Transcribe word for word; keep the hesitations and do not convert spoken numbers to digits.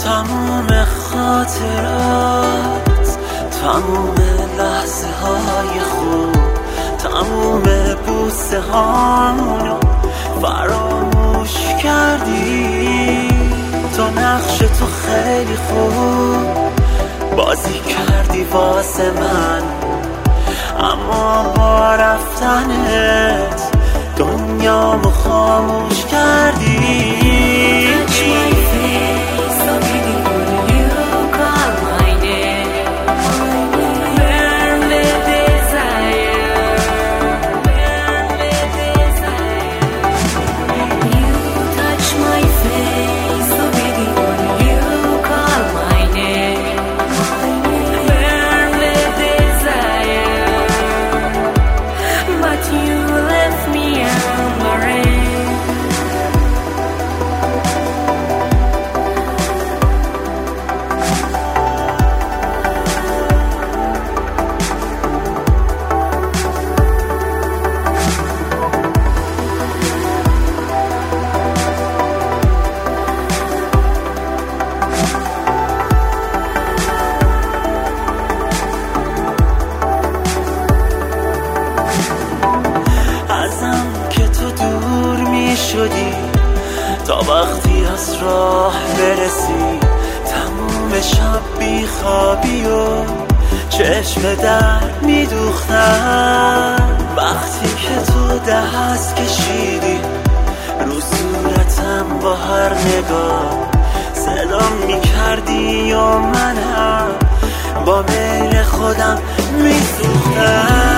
تموم خاطرات، تموم لحظه های خوب، تموم بوسه هامونو فراموش کردی. تو نقش تو خیلی خوب بازی کردی واسه من، اما با رفتنت دنیامو خاموش کردی. شدی تا وقتی از راه برسی، تموم شب بی خوابی و چشم در میدوختن. وقتی که تو دست کشیدی رو صورتم با هر نگاه سلام میکردی و منم با میل خودم میسوختم.